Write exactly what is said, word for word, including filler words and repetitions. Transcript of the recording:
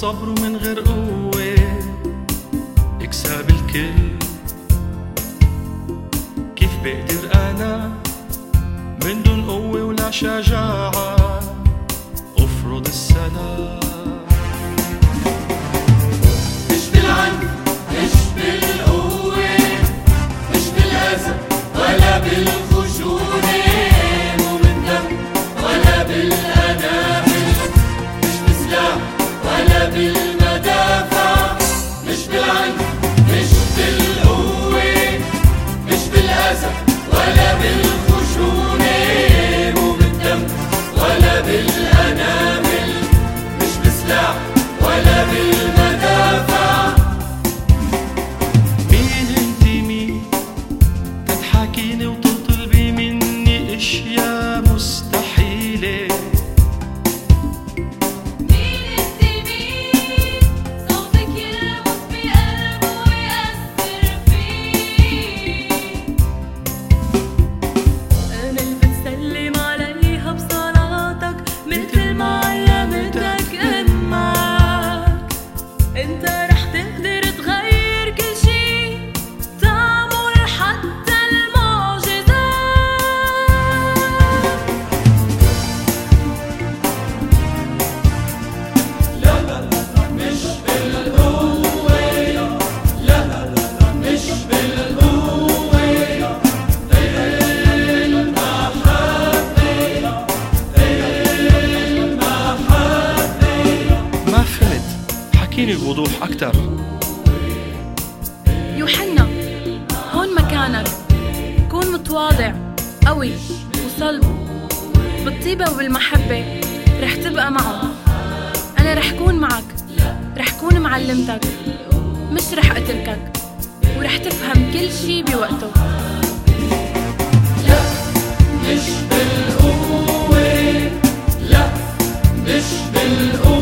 صبر ومن غير قوة اكسب الكل. كيف بقدر أنا من دون قوة ولا شجاعة أفرض السلام؟ مش بالعنف مش بالقوة مش بالأذى ولا بالخشونة، مو بالدم ولا بالأنامل، مش بسلاح ولا بالمدافع. مش بالعنف مش بالقوة مش بالأذى ولا بالخشونة، مو بالدم ولا بالأنامل، مش بسلاح ولا بالمدافع. مين انتي مين تضحكيني وتطلبي مني اشياء مستحيلة؟ مين انتي مين صوتك يلمس بقلبه ويأثر فيه؟ أنا اللي بتسلم عليها بصلاتك مثل ما علمتك أمك. انت رح تقدر تغير كل شي، تعمل حتى المعجزات. لا لا لا مش بالقوة، لا لا لا مش بالقوة، هي المحبة هي المحبة. ما فهمت، حكيني بوضوح أكتر. يوحنا هون مكانك، كون متواضع قوي وصلب بالطيبة وبالمحبة، رح تبقى معه. أنا رح كون معك، رح كون معلمتك، مش رح أتركك، ورح تفهم كل شي بوقته. لا مش بالقوة، لا مش بالقوة.